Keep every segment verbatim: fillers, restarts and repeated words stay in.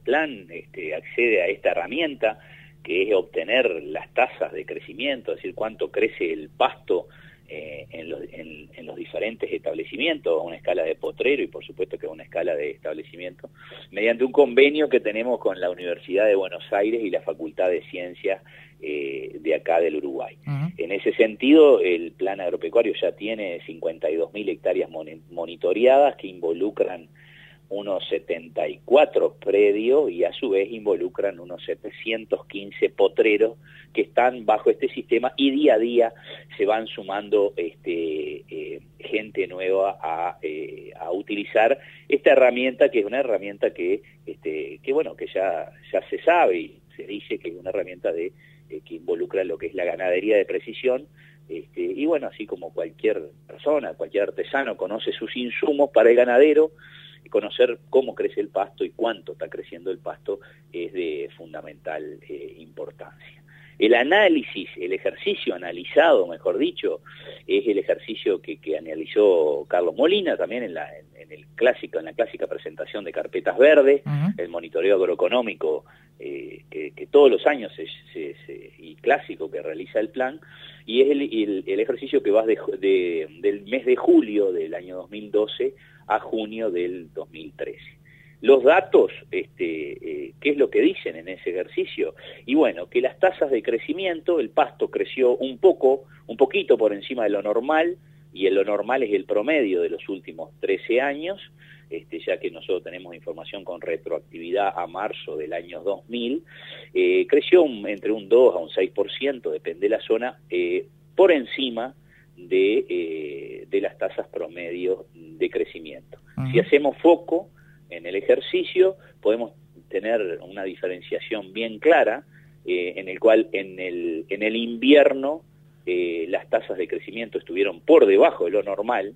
plan este, accede a esta herramienta, que es obtener las tasas de crecimiento, es decir, cuánto crece el pasto eh, en, los, en, en los diferentes establecimientos, a una escala de potrero y por supuesto que a una escala de establecimiento, mediante un convenio que tenemos con la Universidad de Buenos Aires y la Facultad de Ciencias eh, de acá del Uruguay. Uh-huh. En ese sentido, el plan agropecuario ya tiene cincuenta y dos mil hectáreas mon- monitoreadas que involucran unos setenta y cuatro predios y a su vez involucran unos setecientos quince potreros que están bajo este sistema y día a día se van sumando este, eh, gente nueva a, eh, a utilizar esta herramienta, que es una herramienta que, este, que bueno, que ya, ya se sabe y se dice que es una herramienta de, eh, que involucra lo que es la ganadería de precisión. Este, y bueno, así como cualquier persona, cualquier artesano conoce sus insumos para el ganadero, conocer cómo crece el pasto y cuánto está creciendo el pasto es de fundamental eh, importancia. El análisis, el ejercicio analizado, mejor dicho, es el ejercicio que, que analizó Carlos Molina también en la, en, en el clásico, en la clásica presentación de Carpetas Verdes, uh-huh. El monitoreo agroeconómico eh, que, que todos los años es, es, es, y clásico que realiza el plan, y es el, el, el ejercicio que va de, de, del mes de julio del año dos mil doce a junio del dos mil trece. Los datos, este, eh, ¿qué es lo que dicen en ese ejercicio? Y bueno, que las tasas de crecimiento, el pasto creció un poco, un poquito por encima de lo normal, y lo normal es el promedio de los últimos trece años, este, ya que nosotros tenemos información con retroactividad a marzo del año dos mil, eh, creció un, entre un dos a un seis por ciento, depende de la zona, eh, por encima de, eh, de las tasas promedio de crecimiento. Uh-huh. Si hacemos foco en el ejercicio, podemos tener una diferenciación bien clara, eh, en el cual en el, en el invierno eh, las tasas de crecimiento estuvieron por debajo de lo normal,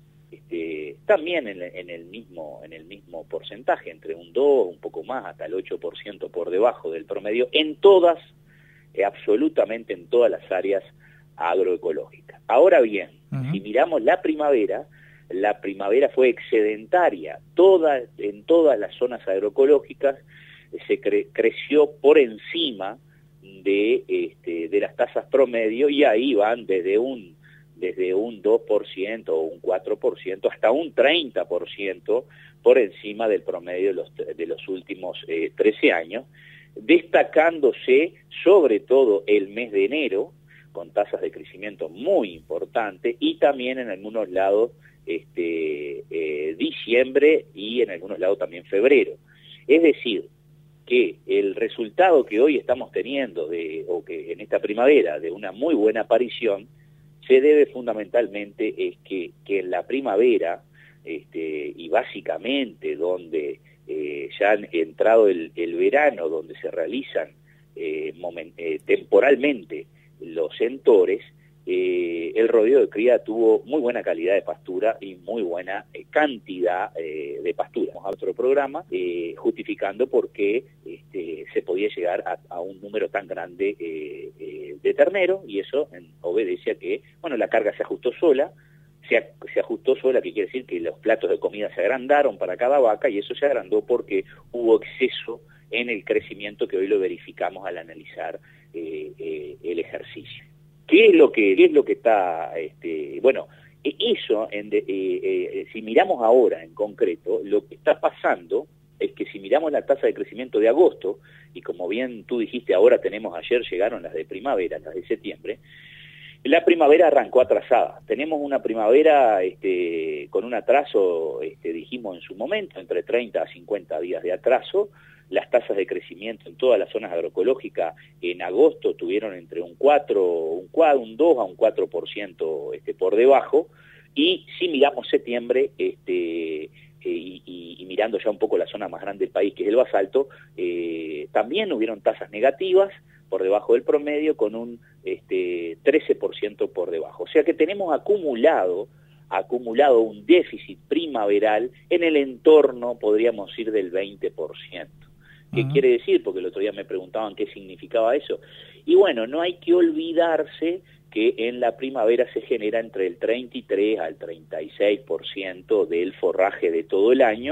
este, también en, en, el mismo, en el mismo porcentaje, entre un dos, un poco más, hasta el ocho por ciento por debajo del promedio, en todas, eh, absolutamente en todas las áreas agroecológicas. Ahora bien, uh-huh. si miramos la primavera, la primavera fue excedentaria, toda, en todas las zonas agroecológicas se cre- creció por encima de, este, de las tasas promedio, y ahí van desde un, desde un dos por ciento o un cuatro por ciento hasta un treinta por ciento por encima del promedio de los, de los últimos eh, trece años, destacándose sobre todo el mes de enero, con tasas de crecimiento muy importantes, y también en algunos lados este, eh, diciembre y en algunos lados también febrero. Es decir, que el resultado que hoy estamos teniendo, de, o que en esta primavera, de una muy buena aparición, se debe fundamentalmente es que, que en la primavera, este, y básicamente donde eh, ya han entrado el, el verano, donde se realizan eh, moment, eh, temporalmente los centores, eh, el rodeo de cría tuvo muy buena calidad de pastura y muy buena eh, cantidad eh, de pastura. Vamos a otro programa eh, justificando por qué este, se podía llegar a, a un número tan grande eh, eh, de terneros, y eso en, obedece a que, bueno, la carga se ajustó sola, se, se ajustó sola, que quiere decir que los platos de comida se agrandaron para cada vaca, y eso se agrandó porque hubo exceso en el crecimiento, que hoy lo verificamos al analizar eh, eh, el ejercicio. ¿Qué es lo que, qué es lo que está, este, bueno, eso, en de, eh, eh, si miramos ahora en concreto, lo que está pasando es que si miramos la tasa de crecimiento de agosto, y como bien tú dijiste, ahora tenemos, ayer llegaron las de primavera, las de septiembre, la primavera arrancó atrasada. Tenemos una primavera este, con un atraso, este, dijimos en su momento, entre treinta a cincuenta días de atraso. Las tasas de crecimiento en todas las zonas agroecológicas en agosto tuvieron entre un cuatro, un cuatro, un dos a un cuatro por ciento este, por debajo, y si miramos septiembre, este, eh, y, y, y mirando ya un poco la zona más grande del país, que es el basalto, eh, también hubieron tasas negativas por debajo del promedio, con un este, trece por ciento por debajo. O sea que tenemos acumulado acumulado un déficit primaveral en el entorno, podríamos decir, del veinte por ciento. ¿Qué uh-huh. quiere decir? Porque el otro día me preguntaban qué significaba eso. Y bueno, no hay que olvidarse que en la primavera se genera entre el treinta y tres al treinta y seis por ciento del forraje de todo el año,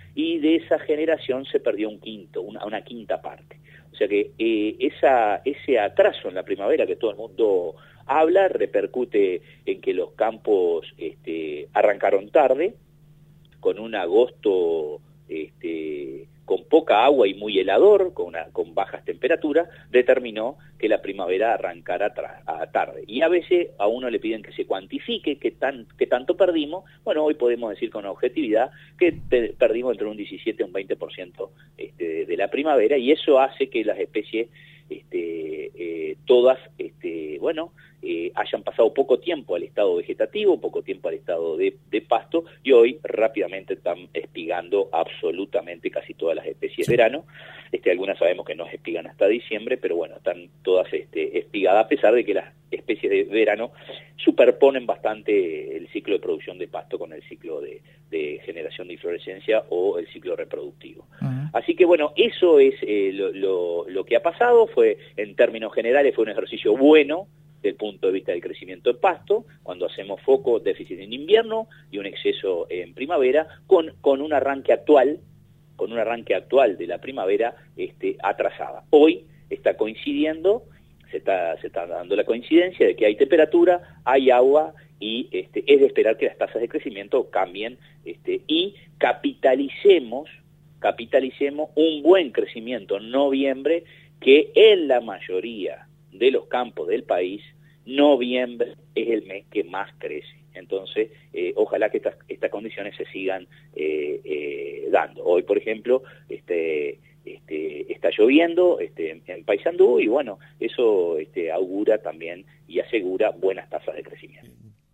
y de esa generación se perdió un quinto, una, una quinta parte. O sea que eh, esa, ese atraso en la primavera que todo el mundo habla repercute en que los campos este, arrancaron tarde, con un agosto este, con poca agua y muy helador, con, una, con bajas temperaturas, determinó que la primavera arrancara a tarde. Y a veces a uno le piden que se cuantifique qué tan, qué tanto perdimos. Bueno, hoy podemos decir con objetividad que te, perdimos entre un diecisiete y un veinte por ciento este, de la primavera, y eso hace que las especies este, eh, todas, este, bueno, eh, hayan pasado poco tiempo al estado vegetativo, poco tiempo al estado de, de pasto, y hoy rápidamente están espigando absolutamente casi todas las especies de verano. Este, algunas sabemos que no espigan hasta diciembre, pero bueno, están todas este, espigadas, a pesar de que las especies de verano superponen bastante el ciclo de producción de pasto con el ciclo de, de generación de inflorescencia o el ciclo reproductivo. Uh-huh. Así que bueno, eso es eh, lo, lo, lo que ha pasado. Fue, en términos generales, fue un ejercicio bueno desde el punto de vista del crecimiento de pasto, cuando hacemos foco, déficit en invierno y un exceso en primavera, con, con un arranque actual, con un arranque actual de la primavera este, atrasada. Hoy está coincidiendo, se está, se está dando la coincidencia de que hay temperatura, hay agua, y este, es de esperar que las tasas de crecimiento cambien este, y capitalicemos, capitalicemos un buen crecimiento en noviembre, que en la mayoría de los campos del país, noviembre es el mes que más crece. Entonces, eh, ojalá que estas, estas condiciones se sigan eh, eh, dando. Hoy, por ejemplo, este, este, está lloviendo este, en Paysandú, y bueno, eso este, augura también y asegura buenas tasas de crecimiento.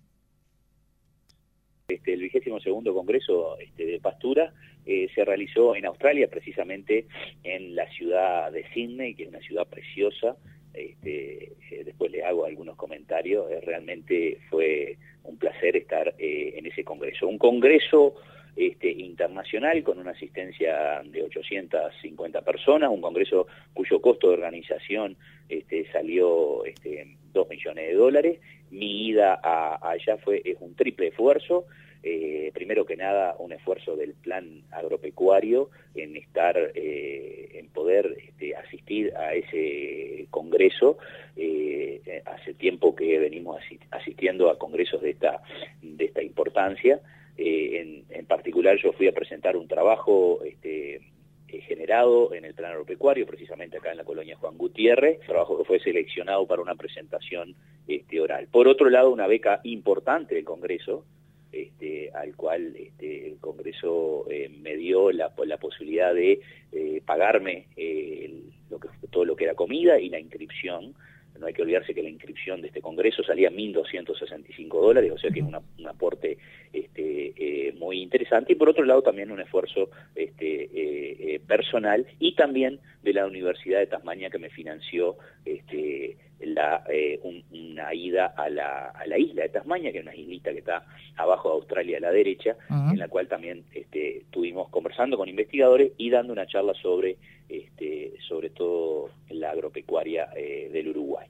Este, el vigésimo segundo Congreso este, de Pastura eh, se realizó en Australia, precisamente en la ciudad de Sydney, que es una ciudad preciosa. Este, eh, después le hago algunos comentarios. Eh, realmente fue un placer estar eh, en ese congreso. Un congreso este, internacional con una asistencia de ochocientas cincuenta personas, un congreso cuyo costo de organización este, salió este, dos millones de dólares. Mi ida a, a allá fue es un triple esfuerzo. Eh, primero que nada, un esfuerzo del plan agropecuario en estar, eh, en poder este, asistir a ese congreso. Eh, hace tiempo que venimos asistiendo a congresos de esta, de esta importancia. Eh, en, en particular, yo fui a presentar un trabajo este, eh, generado en el plan agropecuario, precisamente acá en la colonia Juan Gutiérrez, trabajo que fue seleccionado para una presentación este, oral. Por otro lado, una beca importante del Congreso, Este, al cual este, el Congreso eh, me dio la, la posibilidad de eh, pagarme eh, el, lo que, todo lo que era comida y la inscripción. No hay que olvidarse que la inscripción de este Congreso salía mil doscientos sesenta y cinco dólares, o sea que es una, un aporte este, eh, muy interesante, y por otro lado también un esfuerzo este, eh, eh, personal, y también de la Universidad de Tasmania, que me financió este, la, eh, un, una ida a la, a la isla de Tasmania, que es una islita que está abajo de Australia a la derecha, uh-huh. en la cual también este, estuvimos conversando con investigadores y dando una charla sobre, este, sobre todo la agropecuaria eh, del Uruguay.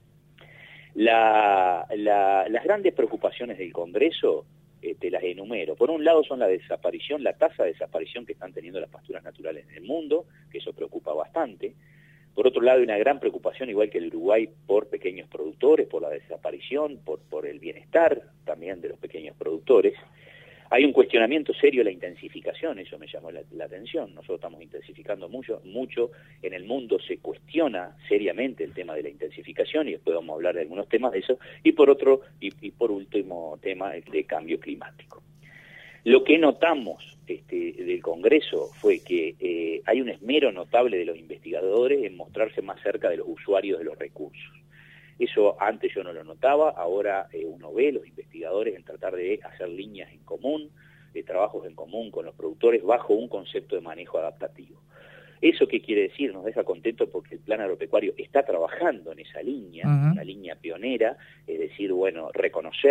La, la, las grandes preocupaciones del Congreso eh, te las enumero. Por un lado son la desaparición, la tasa de desaparición que están teniendo las pasturas naturales en el mundo, que eso preocupa bastante. Por otro lado, hay una gran preocupación, igual que el Uruguay, por pequeños productores, por la desaparición, por, por el bienestar también de los pequeños productores. Hay un cuestionamiento serio de la intensificación, eso me llamó la, la atención. Nosotros estamos intensificando mucho, mucho. En el mundo se cuestiona seriamente el tema de la intensificación, y después vamos a hablar de algunos temas de eso. Y por otro, y, y por último tema, el de cambio climático. Lo que notamos este, del Congreso fue que eh, hay un esmero notable de los investigadores en mostrarse más cerca de los usuarios de los recursos. Eso antes yo no lo notaba, ahora eh, uno ve los investigadores en tratar de hacer líneas en común, de trabajos en común con los productores bajo un concepto de manejo adaptativo. ¿Eso qué quiere decir? Nos deja contentos porque el plan agropecuario está trabajando en esa línea, uh-huh. una línea pionera, es decir, bueno, reconocer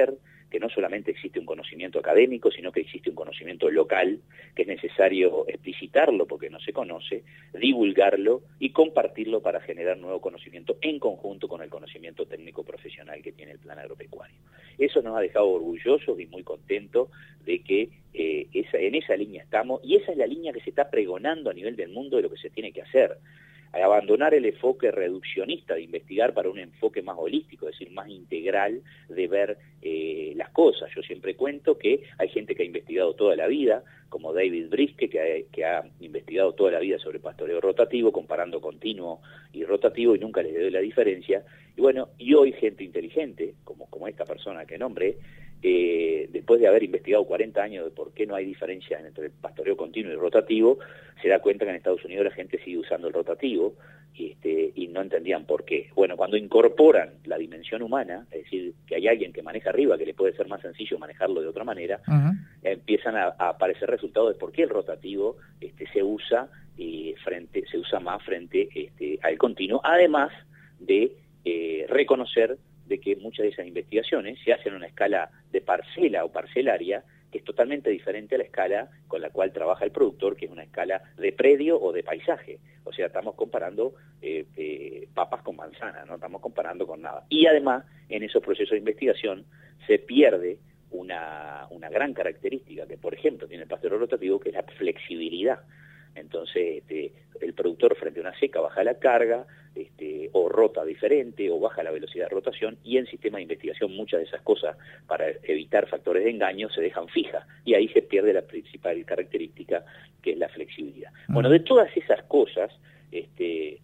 que no solamente existe un conocimiento académico, sino que existe un conocimiento local, que es necesario explicitarlo porque no se conoce, divulgarlo y compartirlo para generar nuevo conocimiento en conjunto con el conocimiento técnico profesional que tiene el plan agropecuario. Eso nos ha dejado orgullosos y muy contentos de que eh, esa, en esa línea estamos, y esa es la línea que se está pregonando a nivel del mundo de lo que se tiene que hacer. Abandonar el enfoque reduccionista de investigar para un enfoque más holístico, es decir, más integral de ver eh, las cosas. Yo siempre cuento que hay gente que ha investigado toda la vida, como David Brisque, que ha, que ha investigado toda la vida sobre pastoreo rotativo, comparando continuo y rotativo, y nunca les doy la diferencia. Y bueno, y hoy gente inteligente, como, como esta persona que nombré, eh, después de haber investigado cuarenta años de por qué no hay diferencia entre el pastoreo continuo y rotativo, se da cuenta que en Estados Unidos la gente sigue usando el rotativo y, este, y no entendían por qué. Bueno, cuando incorporan la dimensión humana, es decir, que hay alguien que maneja arriba, que le puede ser más sencillo manejarlo de otra manera, uh-huh. empiezan a, a aparecer resultados de por qué el rotativo este, se usa eh, frente, se usa más frente este, al continuo, además de eh, reconocer de que muchas de esas investigaciones se hacen en una escala de parcela o parcelaria, que es totalmente diferente a la escala con la cual trabaja el productor, que es una escala de predio o de paisaje. O sea, estamos comparando eh, eh, papas con manzanas, no estamos comparando con nada. Y además, en esos procesos de investigación se pierde una, una gran característica que, por ejemplo, tiene el pastoreo rotativo, que es la flexibilidad. Entonces, este, el productor frente a una seca baja la carga, este, o rota diferente, o baja la velocidad de rotación, y en sistema de investigación muchas de esas cosas, para evitar factores de engaño, se dejan fijas, y ahí se pierde la principal característica, que es la flexibilidad. Mm. Bueno, de todas esas cosas este,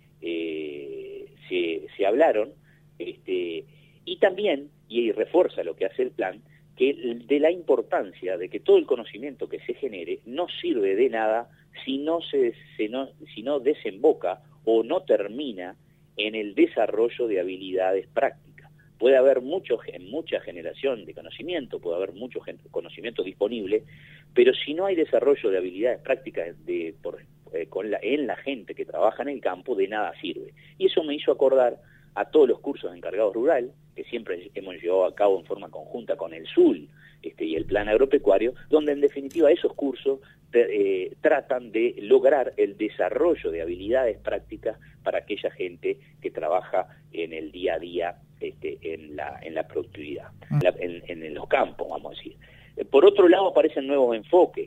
eh, se, se hablaron, este, y también, y refuerza lo que hace el plan, que de la importancia de que todo el conocimiento que se genere no sirve de nada si no se, se no, si no desemboca o no termina en el desarrollo de habilidades prácticas. Puede haber mucho, mucha generación de conocimiento, puede haber mucho conocimiento disponible, pero si no hay desarrollo de habilidades prácticas de, por, eh, con la, en la gente que trabaja en el campo, de nada sirve. Y eso me hizo acordar a todos los cursos de encargado rural, que siempre hemos llevado a cabo en forma conjunta con el S U L este, y el plan agropecuario, donde en definitiva esos cursos eh, tratan de lograr el desarrollo de habilidades prácticas para aquella gente que trabaja en el día a día este, en, la, en la productividad, en, en, en los campos, vamos a decir. Por otro lado aparecen nuevos enfoques,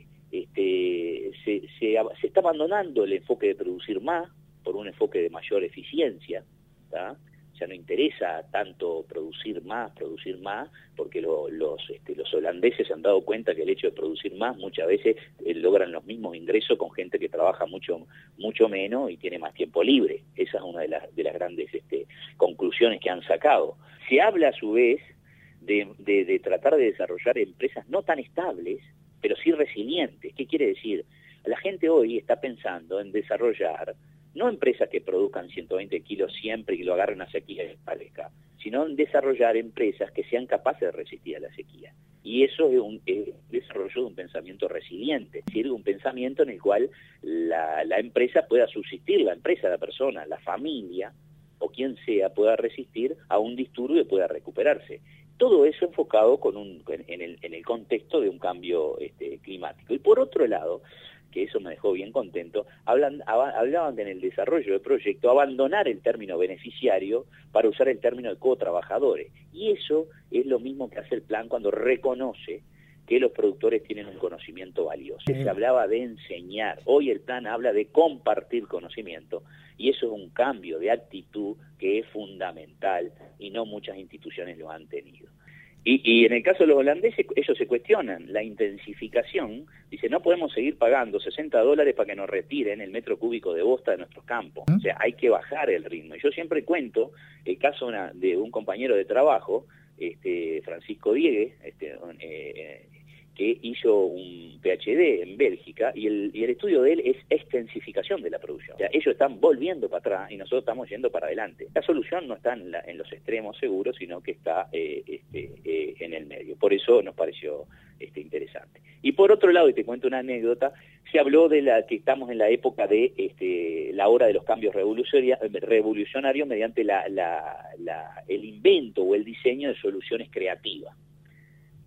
este, se, se, se está abandonando el enfoque de producir más por un enfoque de mayor eficiencia, ¿tá? Ya no interesa tanto producir más, producir más, porque lo, los, este, los holandeses se han dado cuenta que el hecho de producir más muchas veces eh, logran los mismos ingresos con gente que trabaja mucho mucho menos y tiene más tiempo libre. Esa es una de las, de las grandes este, conclusiones que han sacado. Se habla a su vez de, de, de tratar de desarrollar empresas no tan estables, pero sí resilientes. ¿Qué quiere decir? La gente hoy está pensando en desarrollar no empresas que produzcan ciento veinte kilos siempre y que lo agarren a sequía y desaparezca, sino en desarrollar empresas que sean capaces de resistir a la sequía. Y eso es un eh, desarrollo de un pensamiento resiliente, es decir, un pensamiento en el cual la, la empresa pueda subsistir, la empresa, la persona, la familia, o quien sea, pueda resistir a un disturbio y pueda recuperarse. Todo eso enfocado con un, en, el, en el contexto de un cambio este, climático. Y por otro lado, que eso me dejó bien contento, hablan, hablaban de en el desarrollo del proyecto abandonar el término beneficiario para usar el término de cotrabajadores. Y eso es lo mismo que hace el plan cuando reconoce que los productores tienen un conocimiento valioso. Se hablaba de enseñar, hoy el plan habla de compartir conocimiento, y eso es un cambio de actitud que es fundamental y no muchas instituciones lo han tenido. Y, y en el caso de los holandeses, ellos se cuestionan la intensificación. Dice, no podemos seguir pagando sesenta dólares para que nos retiren el metro cúbico de bosta de nuestros campos. O sea, hay que bajar el ritmo. Y yo siempre cuento el caso una, de un compañero de trabajo, este, Francisco Diegue, este, eh, que hizo un P H D en Bélgica, y el, y el estudio de él es extensificación de la producción. O sea, ellos están volviendo para atrás y nosotros estamos yendo para adelante. La solución no está en, la, en los extremos seguros, sino que está eh, este, eh, en el medio. Por eso nos pareció este, interesante. Y por otro lado, y te cuento una anécdota, se habló de la que estamos en la época de este, la hora de los cambios revolucionarios, revolucionarios mediante la, la, la, el invento o el diseño de soluciones creativas.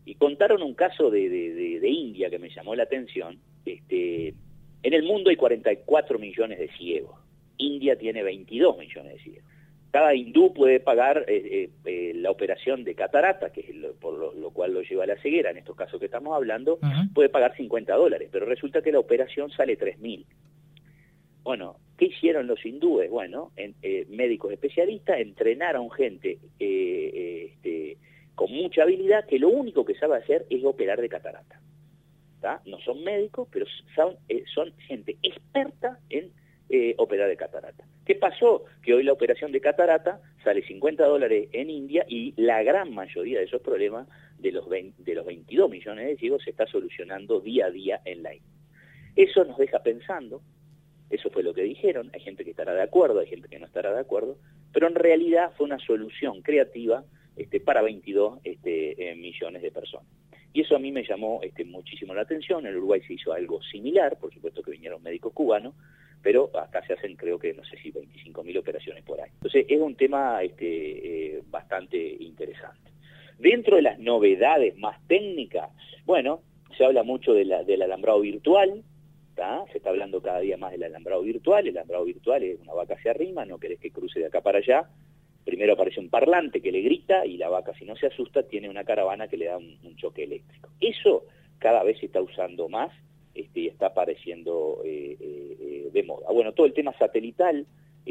y contaron un caso de, de, de, de India que me llamó la atención. Este, en el mundo hay cuarenta y cuatro millones de ciegos, India tiene veintidós millones de ciegos. Cada hindú puede pagar eh, eh, la operación de catarata, que es lo, por lo, lo cual lo lleva a la ceguera, en estos casos que estamos hablando, uh-huh. puede pagar cincuenta dólares, pero resulta que la operación sale tres mil. Bueno, ¿qué hicieron los hindúes? Bueno, en, eh, médicos especialistas entrenaron gente eh, eh, este, con mucha habilidad que lo único que sabe hacer es operar de catarata. ¿Tá? No son médicos, pero son, eh, son gente experta en eh, operar de catarata. ¿Qué pasó? Que hoy la operación de catarata sale cincuenta dólares en India y la gran mayoría de esos problemas de los, veinte, de los veintidós millones de ciegos se está solucionando día a día en la India. Eso nos deja pensando. Eso fue lo que dijeron, hay gente que estará de acuerdo, hay gente que no estará de acuerdo, pero en realidad fue una solución creativa este, para veintidós este, eh, millones de personas. Y eso a mí me llamó este, muchísimo la atención. En Uruguay se hizo algo similar, por supuesto que vinieron médicos cubanos, pero acá se hacen creo que no sé si veinticinco mil operaciones por año. Entonces es un tema este, eh, bastante interesante. Dentro de las novedades más técnicas, bueno, se habla mucho de la, del alambrado virtual. ¿Tá? Se está hablando cada día más del alambrado virtual. El alambrado virtual es una vaca se arrima, no querés que cruce de acá para allá. Primero aparece un parlante que le grita y la vaca, si no se asusta, tiene una caravana que le da un, un choque eléctrico. Eso cada vez se está usando más este, y está apareciendo eh, eh, de moda. Bueno, todo el tema satelital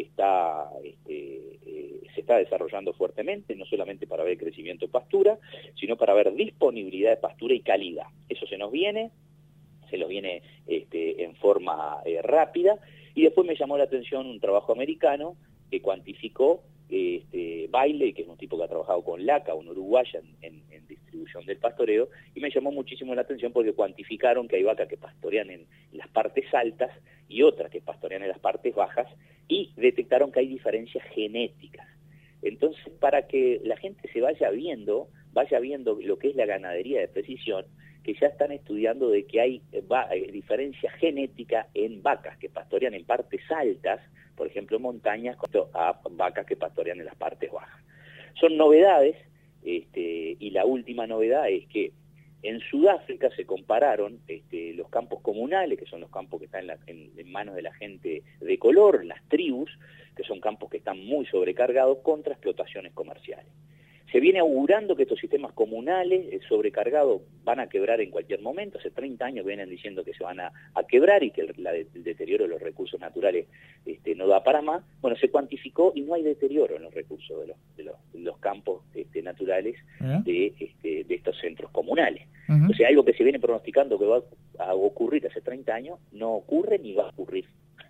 está este, eh, se está desarrollando fuertemente, no solamente para ver crecimiento de pastura, sino para ver disponibilidad de pastura y calidad. Eso se nos viene. se los viene este, en forma eh, rápida, y después me llamó la atención un trabajo americano que cuantificó este, Bailey, que es un tipo que ha trabajado con LACA, un uruguaya en, en, en distribución del pastoreo, y me llamó muchísimo la atención porque cuantificaron que hay vacas que pastorean en las partes altas y otras que pastorean en las partes bajas, y detectaron que hay diferencias genéticas. Entonces, para que la gente se vaya viendo, vaya viendo lo que es la ganadería de precisión, que ya están estudiando de que hay va, diferencia genética en vacas que pastorean en partes altas, por ejemplo en montañas, a vacas que pastorean en las partes bajas. Son novedades, este, y la última novedad es que en Sudáfrica se compararon este, los campos comunales, que son los campos que están en, la, en, en manos de la gente de color, las tribus, que son campos que están muy sobrecargados, contra explotaciones comerciales. Se viene augurando que estos sistemas comunales eh, sobrecargados van a quebrar en cualquier momento. Hace treinta años vienen diciendo que se van a, a quebrar y que el, la, el deterioro de los recursos naturales este, no da para más. Bueno, se cuantificó y no hay deterioro en los recursos de los, de los, de los campos este, naturales ¿Eh? de, este, de estos centros comunales. Uh-huh. O sea, algo que se viene pronosticando que va a ocurrir hace treinta años, no ocurre ni va a ocurrir.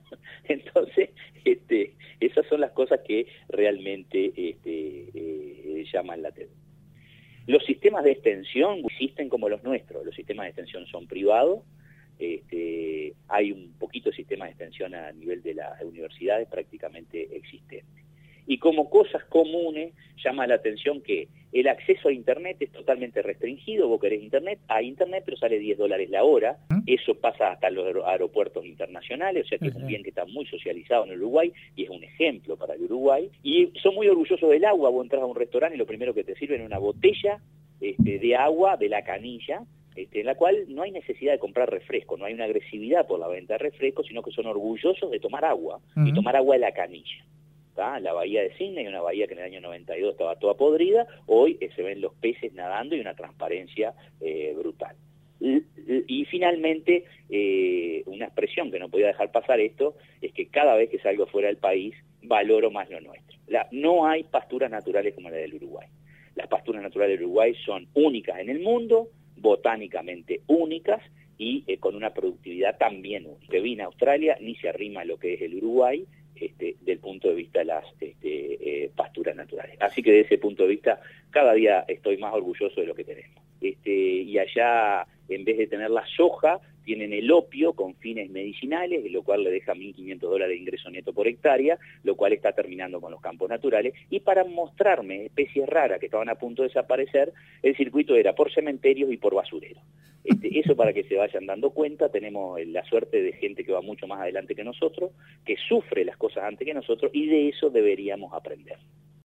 Entonces, este, esas son las cosas que realmente este, eh, llaman la atención. Los sistemas de extensión existen como los nuestros. Los sistemas de extensión son privados. Este, hay un poquito de sistema de extensión a nivel de las universidades prácticamente existente. Y como cosas comunes, llama la atención que el acceso a Internet es totalmente restringido. Vos querés Internet, hay Internet, pero sale diez dólares la hora. Eso pasa hasta los aeropuertos internacionales, o sea que es un bien que está muy socializado en el Uruguay y es un ejemplo para el Uruguay. Y son muy orgullosos del agua. Vos entras a un restaurante y lo primero que te sirven es una botella este, de agua de la canilla, Este, en la cual no hay necesidad de comprar refresco, no hay una agresividad por la venta de refresco, sino que son orgullosos de tomar agua, uh-huh. y tomar agua de la canilla. ¿Tá? La bahía de Sydney, una bahía que en el año noventa y dos estaba toda podrida, hoy eh, se ven los peces nadando y una transparencia eh, brutal. Y, y finalmente, eh, una expresión que no podía dejar pasar esto, es que cada vez que salgo fuera del país, valoro más lo nuestro. La, no hay pasturas naturales como la del Uruguay. Las pasturas naturales del Uruguay son únicas en el mundo, botánicamente únicas y eh, con una productividad también única. Que vine a Australia ni se arrima a lo que es el Uruguay este, del punto de vista de las este, eh, pasturas naturales. Así que desde ese punto de vista cada día estoy más orgulloso de lo que tenemos. Este, y allá, en vez de tener la soja, tienen el opio con fines medicinales, lo cual le deja mil quinientos dólares de ingreso neto por hectárea, lo cual está terminando con los campos naturales. Y para mostrarme especies raras que estaban a punto de desaparecer, el circuito era por cementerios y por basureros. Este, eso para que se vayan dando cuenta. Tenemos la suerte de gente que va mucho más adelante que nosotros, que sufre las cosas antes que nosotros, y de eso deberíamos aprender.